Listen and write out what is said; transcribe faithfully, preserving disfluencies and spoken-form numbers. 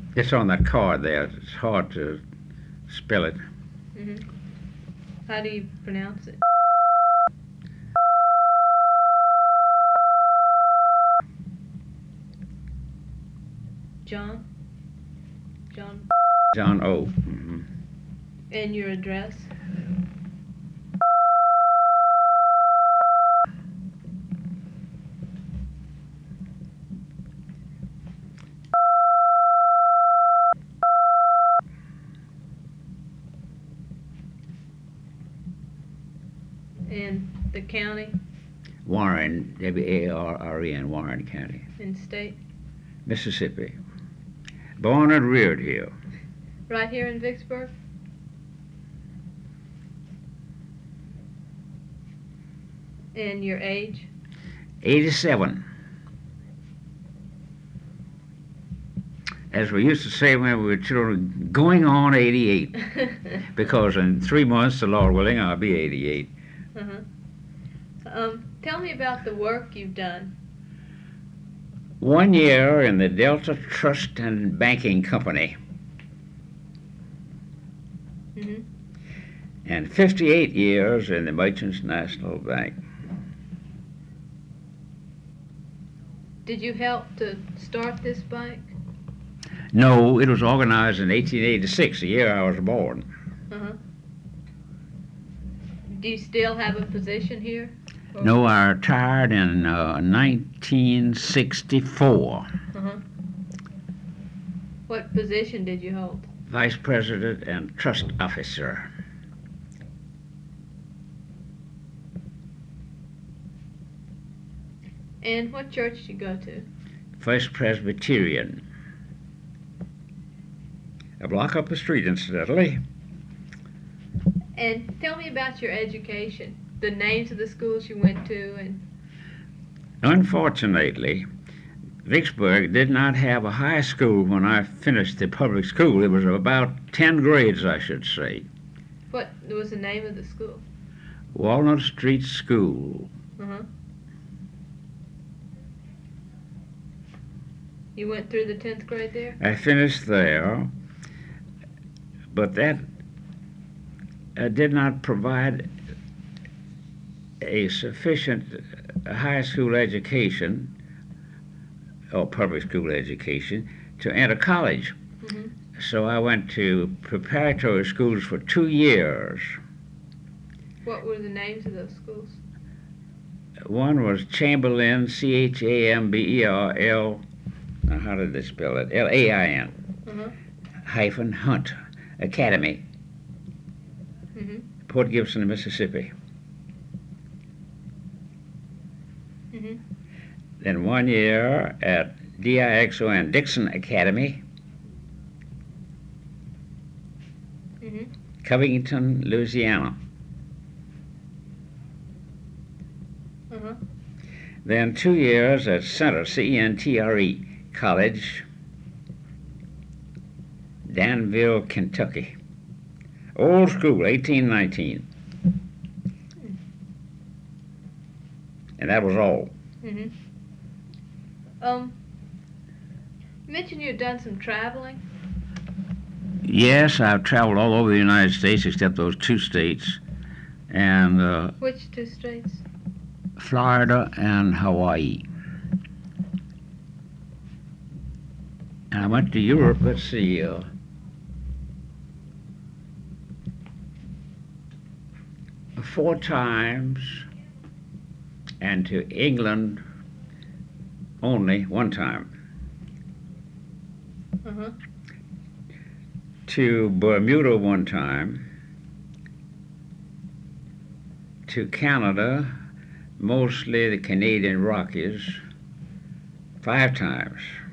It's on that card there. It's hard to spell it. hmm How do you pronounce it? John? John? John O. hmm And your address? And the county Warren, W A R R E N, Warren County, and state? Mississippi. Born and reared here. Right here in Vicksburg? And your age? eighty-seven. As we used to say when we were children, going on eighty-eight. Because in three months, the Lord willing, I'll be eighty-eight. uh-huh. Um, tell me about the work you've done. One year in the Delta Trust and Banking Company, hmm and fifty-eight years in the Merchants National Bank. Did you help to start this bank? No, it was organized in eighteen eighty-six, the year I was born. Uh-huh. Do you still have a position here? Or- No, I retired in uh, nineteen sixty-four. Uh-huh. What position did you hold? Vice President and Trust Officer. And what church did you go to? First Presbyterian. A block up the street, incidentally. And tell me about your education, the names of the schools you went to, and Unfortunately, Vicksburg did not have a high school when I finished the public school. It was about ten grades, I should say. what was the name of the school? Walnut Street School. Uh-huh. You went through the tenth grade there? I finished there, but that uh, did not provide a sufficient uh, high school education or public school education to enter college. Mm-hmm. So I went to preparatory schools for two years. What were the names of those schools? One was Chamberlain, C H A M B E R L, now how did they spell it? L A I N, Uh-huh. hyphen Hunt Academy, Mm-hmm. Port Gibson, Mississippi. Mm-hmm. Then one year at D I X O N Dixon Academy, Mm-hmm. Covington, Louisiana. Uh-huh. Then two years at Center, C E N T R E College, Danville, Kentucky. Old school, eighteen nineteen. And that was all. Mm-hmm. Um, you mentioned you had done some traveling. Yes, I've traveled all over the United States except those two states, and uh, Which two states? Florida and Hawaii. And I went to Europe, let's see, uh, four times, and to England only one time. Uh-huh. To Bermuda one time, to Canada, mostly the Canadian Rockies, five times.